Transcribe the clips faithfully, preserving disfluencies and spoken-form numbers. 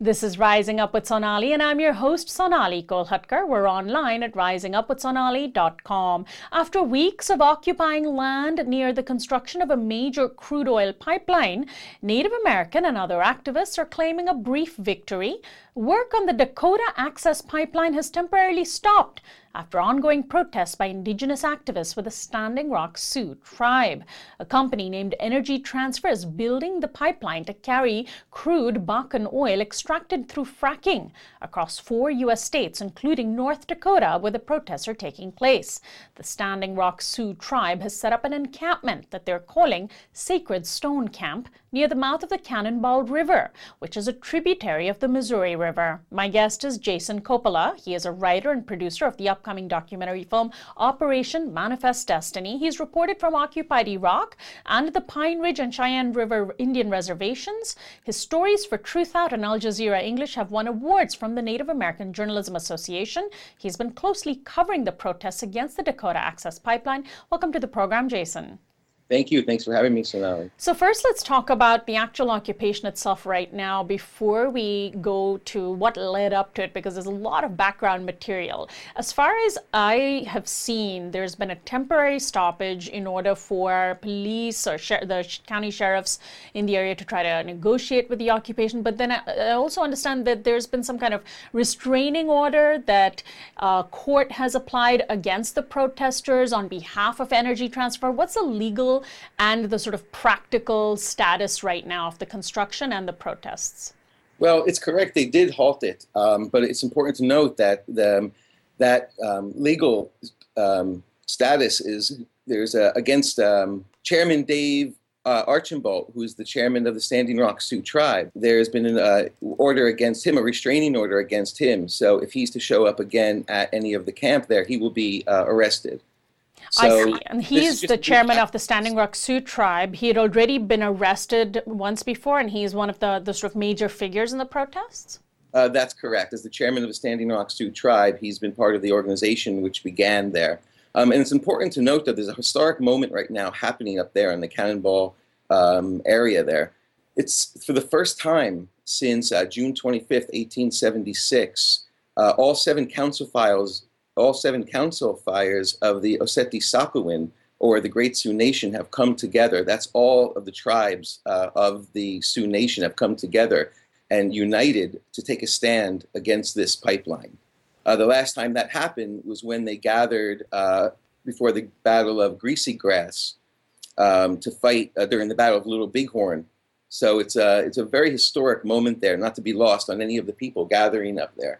This is Rising Up with Sonali, and I'm your host, Sonali Kolhatkar. We're online at rising up with sonali dot com. After weeks of occupying land near the construction of a major crude oil pipeline, Native American and other activists are claiming a brief victory. Work on the Dakota Access Pipeline has temporarily stopped after ongoing protests by Indigenous activists with the Standing Rock Sioux tribe. A company named Energy Transfer is building the pipeline to carry crude Bakken oil extracted through fracking across four U S states, including North Dakota, where the protests are taking place. The Standing Rock Sioux tribe has set up an encampment that they're calling Sacred Stone Camp near the mouth of the Cannonball River, which is a tributary of the Missouri River. My guest is Jason Coppola. He is a writer and producer of the upcoming documentary film Operation Manifest Destiny. He's reported from occupied Iraq and the Pine Ridge and Cheyenne River Indian reservations. His stories for Truth Out and Al Jazeera English have won awards from the Native American Journalism Association. He's been closely covering the protests against the Dakota Access Pipeline. Welcome to the program, Jason. Thank you. Thanks for having me, Sonali. So first, let's talk about the actual occupation itself right now before we go to what led up to it, because there's a lot of background material. As far as I have seen, there's been a temporary stoppage in order for police or sher- the county sheriffs in the area to try to negotiate with the occupation. But then I, I also understand that there's been some kind of restraining order that uh, court has applied against the protesters on behalf of Energy Transfer. What's the legal and the sort of practical status right now of the construction and the protests? Well, it's correct. They did halt it, um, but it's important to note that the, that um, legal um, status is there's a, against um, Chairman Dave uh, Archambault, who's the chairman of the Standing Rock Sioux tribe. There's been an uh, order against him, a restraining order against him. So if he's to show up again at any of the camp there, he will be uh, arrested. So I see. And he's the chairman of the Standing Rock Sioux tribe. He had already been arrested once before, and he's one of the, the sort of major figures in the protests? Uh, that's correct. As the chairman of the Standing Rock Sioux tribe, he's been part of the organization which began there. Um, and it's important to note that there's a historic moment right now happening up there in the Cannonball um, area there. It's for the first time since uh, June twenty-fifth, eighteen seventy-six, uh, all seven council files All seven council fires of the Oceti Sakowin, or the Great Sioux Nation, have come together. That's all of the tribes uh, of the Sioux Nation have come together and united to take a stand against this pipeline. Uh, the last time that happened was when they gathered uh, before the Battle of Greasy Grass um, to fight uh, during the Battle of Little Bighorn. So it's a, it's a very historic moment there, not to be lost on any of the people gathering up there.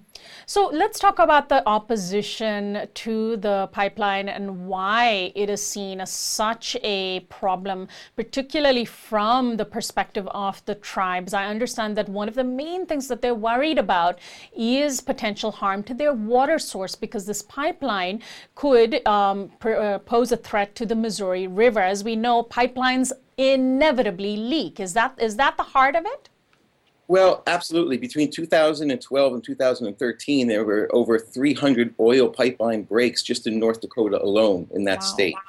So let's talk about the opposition to the pipeline and why it is seen as such a problem, particularly from the perspective of the tribes. I understand that one of the main things that they're worried about is potential harm to their water source, because this pipeline could um, pr- uh, pose a threat to the Missouri River. As we know, pipelines inevitably leak. Is that is that the heart of it? Well, absolutely. Between two thousand twelve and two thousand thirteen, there were over three hundred oil pipeline breaks just in North Dakota alone in that Wow. state.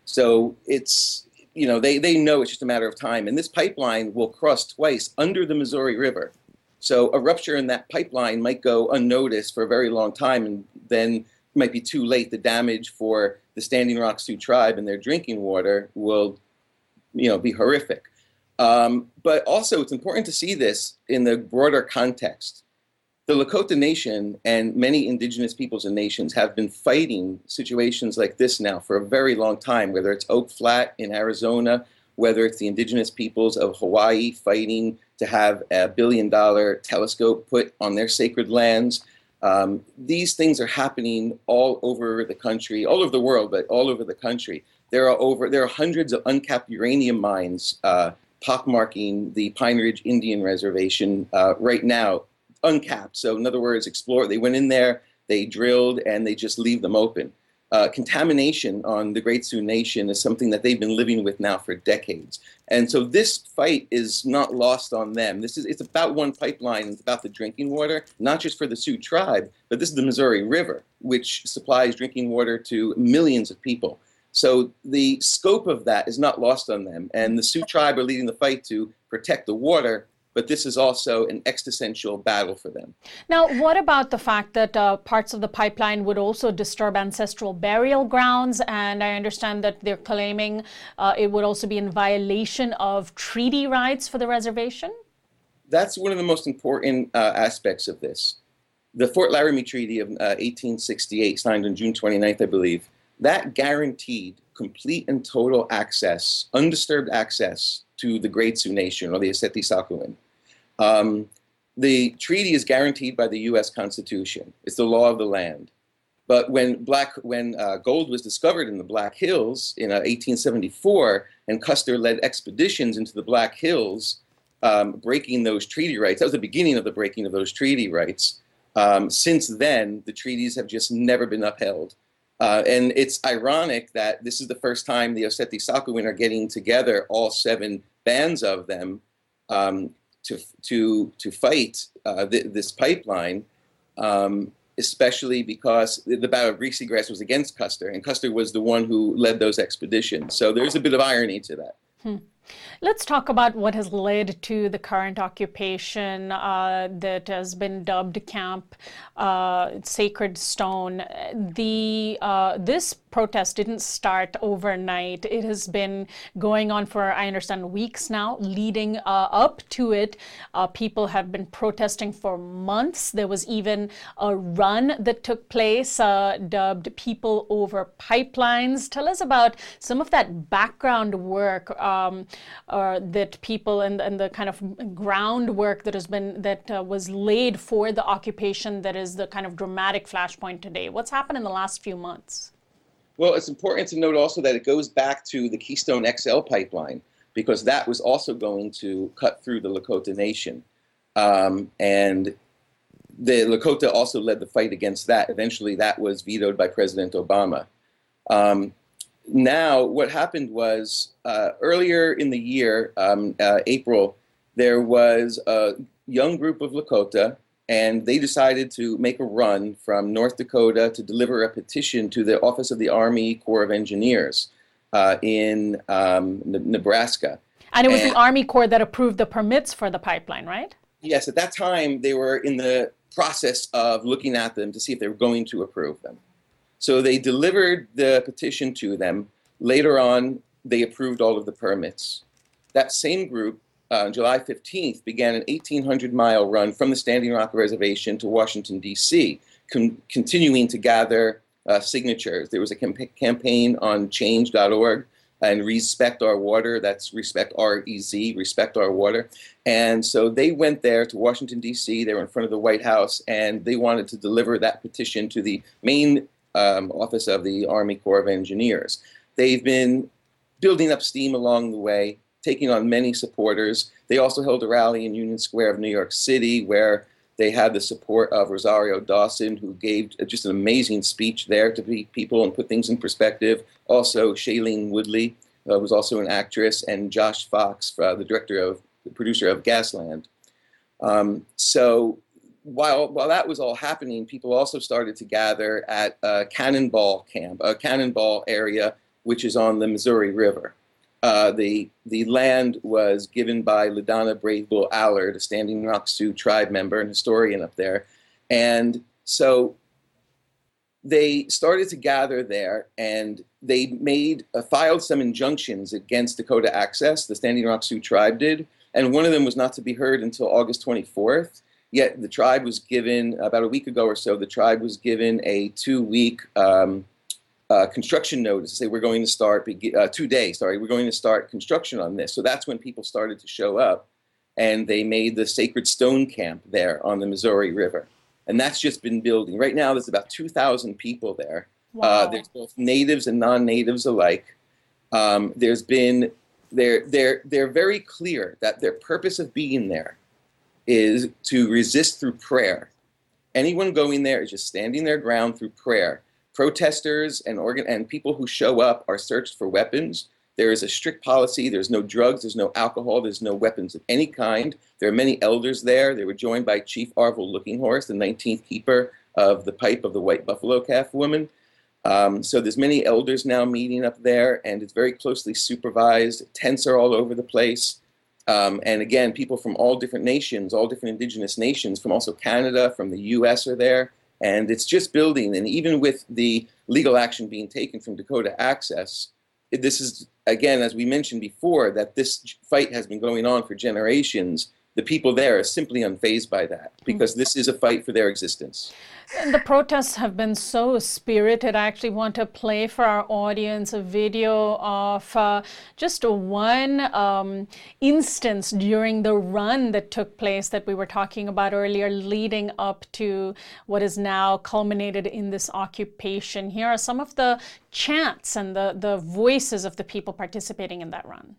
So it's, you know, they, they know it's just a matter of time. And this pipeline will cross twice under the Missouri River. So a rupture in that pipeline might go unnoticed for a very long time, and then it might be too late. The damage for the Standing Rock Sioux tribe and their drinking water will, you know, be horrific. Um, but also, it's important to see this in the broader context. The Lakota Nation and many indigenous peoples and nations have been fighting situations like this now for a very long time, whether it's Oak Flat in Arizona, whether it's the indigenous peoples of Hawaii fighting to have a billion dollar telescope put on their sacred lands. Um, these things are happening all over the country, all over the world, but all over the country. There are over there are hundreds of uncapped uranium mines uh, pockmarking the Pine Ridge Indian Reservation uh, right now, uncapped. So in other words, explore. They went in there, they drilled, and they just leave them open. Uh, contamination on the Great Sioux Nation is something that they've been living with now for decades. And so this fight is not lost on them. This is it's about one pipeline. It's about the drinking water, not just for the Sioux tribe, but this is the Missouri River, which supplies drinking water to millions of people. So the scope of that is not lost on them. And the Sioux tribe are leading the fight to protect the water, but this is also an existential battle for them. Now, what about the fact that uh, parts of the pipeline would also disturb ancestral burial grounds? And I understand that they're claiming uh, it would also be in violation of treaty rights for the reservation? That's one of the most important uh, aspects of this. The Fort Laramie Treaty of uh, eighteen sixty-eight, signed on June twenty-ninth, I believe, that guaranteed complete and total access, undisturbed access to the Great Sioux Nation, or the Oceti Sakowin. Um, the treaty is guaranteed by the U S Constitution. It's the law of the land. But when black, when uh, gold was discovered in the Black Hills in uh, eighteen seventy-four, and Custer led expeditions into the Black Hills, um, breaking those treaty rights, that was the beginning of the breaking of those treaty rights. Um, since then, the treaties have just never been upheld. Uh, and it's ironic that this is the first time the Oceti Sakowin are getting together, all seven bands of them, um, to, to, to fight uh, th this pipeline, um, especially because the Battle of Greasy Grass was against Custer, and Custer was the one who led those expeditions. So there's a bit of irony to that. Hmm. Let's talk about what has led to the current occupation uh, that has been dubbed Camp uh, Sacred Stone. The uh, this protest didn't start overnight. It has been going on for, I understand, weeks now. Leading uh, up to it, uh, people have been protesting for months. There was even a run that took place uh, dubbed People Over Pipelines. Tell us about some of that background work um, uh, that people and, and the kind of groundwork that has been that uh, was laid for the occupation that is the kind of dramatic flashpoint today. What's happened in the last few months? Well, it's important to note also that it goes back to the Keystone X L pipeline, because that was also going to cut through the Lakota Nation. Um, and the Lakota also led the fight against that. Eventually, that was vetoed by President Obama. Um, now, what happened was uh, earlier in the year, um, uh, April, there was a young group of Lakota, and they decided to make a run from North Dakota to deliver a petition to the Office of the Army Corps of Engineers uh, in um, Nebraska. And it was and, the Army Corps that approved the permits for the pipeline, right? Yes, at that time they were in the process of looking at them to see if they were going to approve them. So they delivered the petition to them. Later on, they approved all of the permits. That same group, Uh, on July fifteenth, began an eighteen hundred mile run from the Standing Rock Reservation to Washington, D C, con continuing to gather uh, signatures. There was a camp campaign on change dot org and Respect Our Water, that's Respect R E Z, Respect Our Water. And so they went there to Washington, D C, they were in front of the White House, and they wanted to deliver that petition to the main um, office of the Army Corps of Engineers. They've been building up steam along the way, taking on many supporters. They also held a rally in Union Square of New York City, where they had the support of Rosario Dawson, who gave just an amazing speech there to people and put things in perspective. Also, Shailene Woodley uh, was also an actress, and Josh Fox, uh, the director of, the producer of Gasland. Um, so while, while that was all happening, people also started to gather at uh, Cannonball Camp, a Cannonball area, which is on the Missouri River. Uh, the, the land was given by LaDonna Brave Bull Allard, a Standing Rock Sioux tribe member and historian up there. And so they started to gather there, and they made, uh, filed some injunctions against Dakota Access, the Standing Rock Sioux tribe did, and one of them was not to be heard until August twenty-fourth. Yet the tribe was given, about a week ago or so, the tribe was given a two-week um, Uh, construction notice to say we're going to start, uh, two days, sorry, we're going to start construction on this. So that's when people started to show up, and they made the Sacred Stone Camp there on the Missouri River. And that's just been building. Right now there's about two thousand people there. Wow. Uh, there's both natives and non-natives alike. Um, there's been, they're, they're, they're very clear that their purpose of being there is to resist through prayer. Anyone going there is just standing their ground through prayer. Protesters and organ and people who show up are searched for weapons. There is a strict policy. There's no drugs. There's no alcohol. There's no weapons of any kind. There are many elders there. They were joined by Chief Arvil Lookinghorse, the nineteenth keeper of the pipe of the White Buffalo Calf woman. Um, so there's many elders now meeting up there, and it's very closely supervised. Tents are all over the place. Um, and again, people from all different nations, all different indigenous nations, from also Canada, from the U S are there. And it's just building. And even with the legal action being taken from Dakota Access, this is, again, as we mentioned before, that this fight has been going on for generations. The people there are simply unfazed by that because this is a fight for their existence. And the protests have been so spirited. I actually want to play for our audience a video of uh, just one um, instance during the run that took place that we were talking about earlier, leading up to what is now culminated in this occupation. Here are some of the chants and the, the voices of the people participating in that run.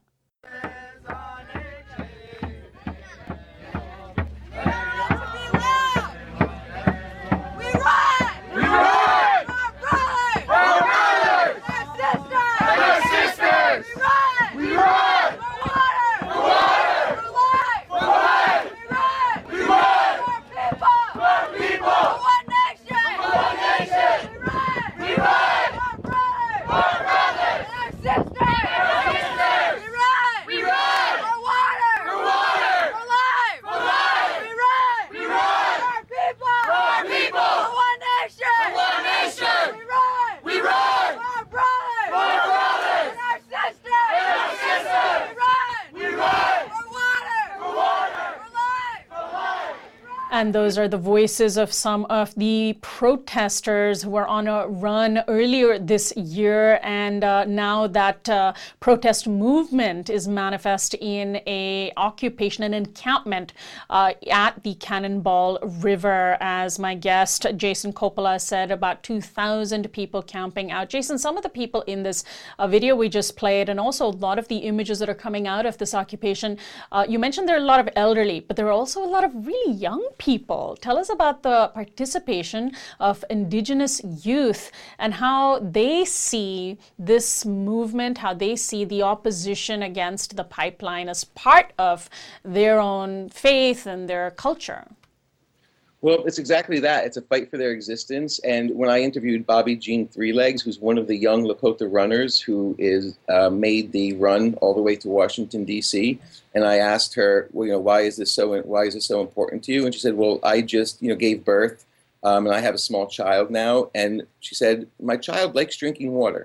And those are the voices of some of the protesters who were on a run earlier this year. And uh, now that uh, protest movement is manifest in a occupation, an encampment uh, at the Cannonball River. As my guest, Jason Coppola, said, about two thousand people camping out. Jason, some of the people in this uh, video we just played, and also a lot of the images that are coming out of this occupation, uh, you mentioned there are a lot of elderly, but there are also a lot of really young people. People. Tell us about the participation of Indigenous youth and how they see this movement, how they see the opposition against the pipeline as part of their own faith and their culture. Well, it's exactly that. It's a fight for their existence. And when I interviewed Bobby Jean Threelegs, who's one of the young Lakota runners who is uh, made the run all the way to Washington, D C, and I asked her, well, you know, why is this so why is this so important to you? And she said, well, I just, you know, gave birth, um, and I have a small child now. And she said, my child likes drinking water.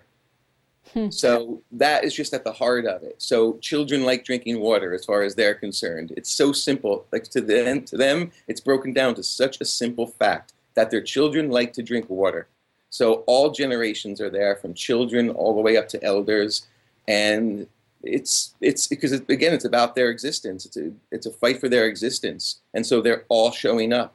So that is just at the heart of it. So children like drinking water as far as they're concerned. It's so simple. Like to them, to them, it's broken down to such a simple fact that their children like to drink water. So all generations are there, from children all the way up to elders. And it's it's because, it, again, it's about their existence. It's a, it's a fight for their existence. And so they're all showing up.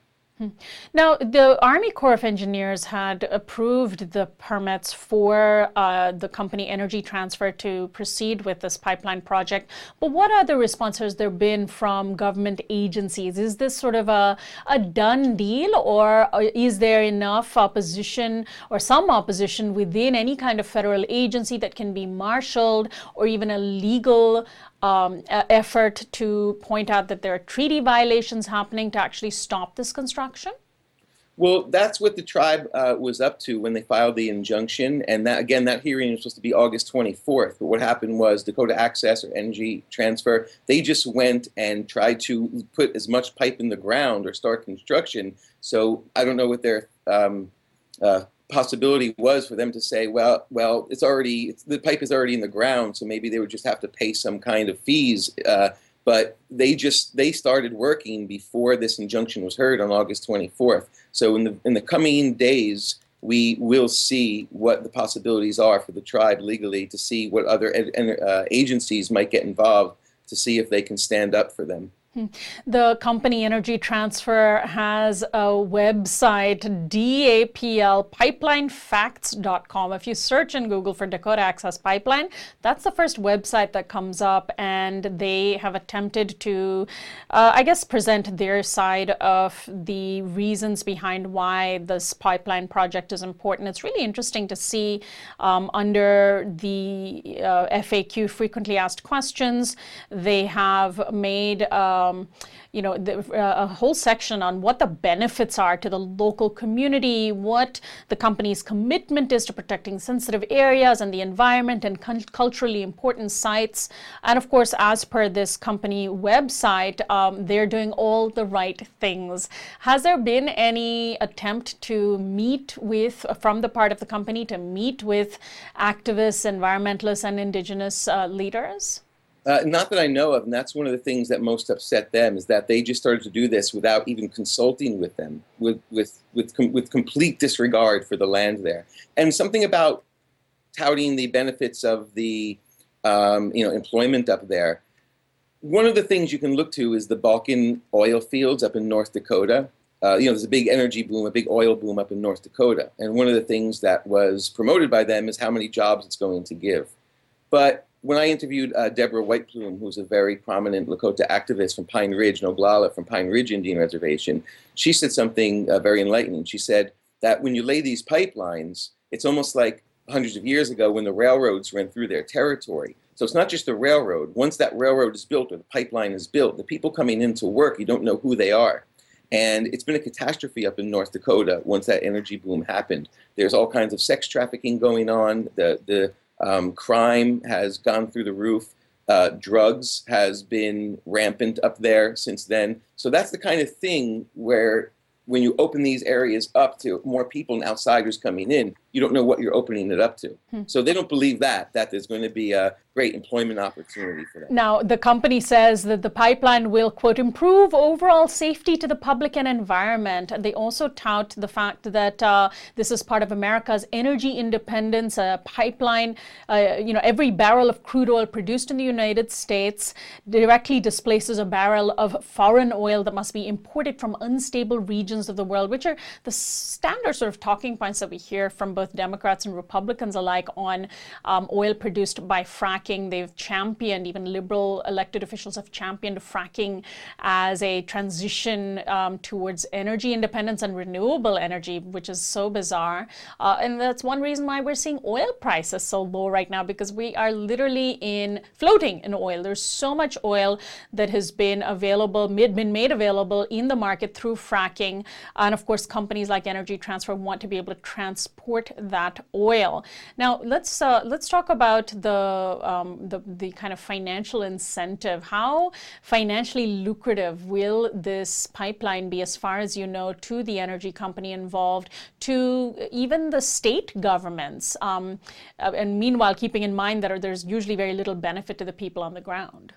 Now, the Army Corps of Engineers had approved the permits for uh, the company Energy Transfer to proceed with this pipeline project. But what other response has there been from government agencies? Is this sort of a, a done deal, or is there enough opposition or some opposition within any kind of federal agency that can be marshaled, or even a legal Um, effort to point out that there are treaty violations happening to actually stop this construction? Well, that's what the tribe uh, was up to when they filed the injunction. And that, again, that hearing was supposed to be August twenty-fourth. But what happened was Dakota Access, or Energy Transfer, they just went and tried to put as much pipe in the ground or start construction. So I don't know what their um, uh, possibility was for them to say, well, well, it's already, it's, the pipe is already in the ground, so maybe they would just have to pay some kind of fees. Uh, but they just, they started working before this injunction was heard on August twenty-fourth. So in the, in the coming days, we will see what the possibilities are for the tribe legally, to see what other uh, agencies might get involved, to see if they can stand up for them. The company Energy Transfer has a website, D A P L pipeline facts dot com. If you search in Google for Dakota Access Pipeline, that's the first website that comes up, and they have attempted to, uh, I guess, present their side of the reasons behind why this pipeline project is important. It's really interesting to see um, under the uh, F A Q, frequently asked questions, they have made uh, um, you know, the, uh, a whole section on what the benefits are to the local community, what the company's commitment is to protecting sensitive areas and the environment and culturally important sites. And of course, as per this company website, um, they're doing all the right things. Has there been any attempt to meet with, from the part of the company, to meet with activists, environmentalists, and indigenous uh, leaders? Uh, not that I know of, and that's one of the things that most upset them, is that they just started to do this without even consulting with them, with with with com with complete disregard for the land there. And something about touting the benefits of the um, you know employment up there. One of the things you can look to is the Bakken oil fields up in North Dakota. Uh, you know, there's a big energy boom, a big oil boom up in North Dakota, and one of the things that was promoted by them is how many jobs it's going to give. But when I interviewed uh, Deborah Whiteplume, who's a very prominent Lakota activist from Pine Ridge, Noglala, from Pine Ridge Indian Reservation, she said something uh, very enlightening. She said that when you lay these pipelines, it's almost like hundreds of years ago when the railroads ran through their territory. So it's not just the railroad. Once that railroad is built or the pipeline is built, the people coming into work, you don't know who they are. And it's been a catastrophe up in North Dakota once that energy boom happened. There's all kinds of sex trafficking going on. The, the Um, crime has gone through the roof. Uh, drugs has been rampant up there since then. So that's the kind of thing where when you open these areas up to more people and outsiders coming in, you don't know what you're opening it up to. Hmm. So they don't believe that, that there's going to be a great employment opportunity for them. Now, the company says that the pipeline will, quote, improve overall safety to the public and environment. And they also tout the fact that uh, this is part of America's energy independence. A pipeline, uh, you know, every barrel of crude oil produced in the United States directly displaces a barrel of foreign oil that must be imported from unstable regions of the world, which are the standard sort of talking points that we hear from both Democrats and Republicans alike on um, oil produced by fracking. They've championed, even liberal elected officials have championed fracking as a transition um, towards energy independence and renewable energy, which is so bizarre. Uh, and that's one reason why we're seeing oil prices so low right now, because we are literally in floating in oil. There's so much oil that has been available, been made available in the market through fracking. And of course, companies like Energy Transfer want to be able to transport that oil. Now, let's uh, let's talk about the um, the the kind of financial incentive. How financially lucrative will this pipeline be, as far as you know, to the energy company involved, to even the state governments? Um, and meanwhile, keeping in mind that there's usually very little benefit to the people on the ground.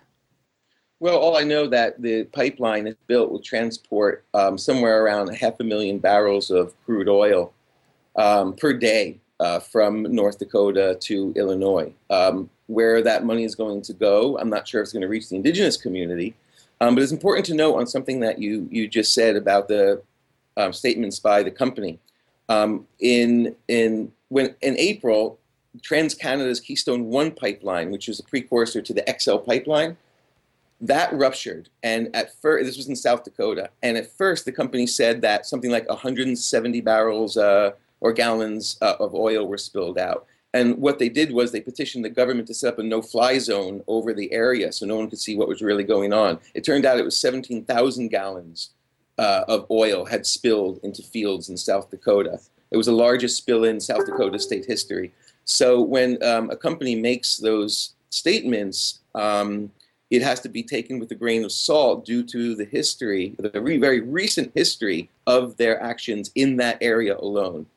Well, all I know that the pipeline is built will transport um, somewhere around a half a million barrels of crude oil um, per day uh, from North Dakota to Illinois. Um, where that money is going to go, I'm not sure if it's going to reach the indigenous community. Um, but it's important to note on something that you, you just said about the um, statements by the company. Um, in, in, when, in April, TransCanada's Keystone One pipeline, which is a precursor to the X L pipeline, that ruptured, and at first, this was in South Dakota, and at first the company said that something like one hundred seventy barrels uh, or gallons uh, of oil were spilled out. And what they did was they petitioned the government to set up a no-fly zone over the area so no one could see what was really going on. It turned out it was seventeen thousand gallons uh, of oil had spilled into fields in South Dakota. It was the largest spill in South Dakota state history. So when um, a company makes those statements, um, it has to be taken with a grain of salt due to the history, the very, very recent history of their actions in that area alone.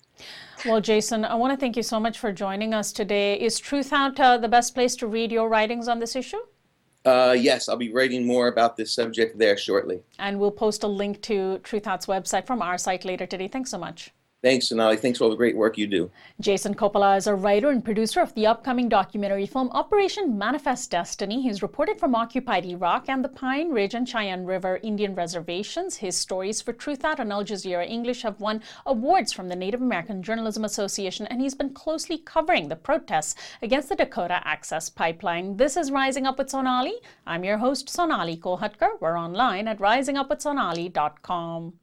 Well, Jason, I want to thank you so much for joining us today. Is Truthout uh, the best place to read your writings on this issue? Uh, yes, I'll be writing more about this subject there shortly. And we'll post a link to Truthout's website from our site later today. Thanks so much. Thanks, Sonali. Thanks for all the great work you do. Jason Coppola is a writer and producer of the upcoming documentary film Operation Manifest Destiny. He's reported from occupied Iraq and the Pine Ridge and Cheyenne River Indian reservations. His stories for Truthout and Al Jazeera English have won awards from the Native American Journalism Association, and he's been closely covering the protests against the Dakota Access Pipeline. This is Rising Up with Sonali. I'm your host, Sonali Kolhatkar. We're online at rising up with sonali dot com.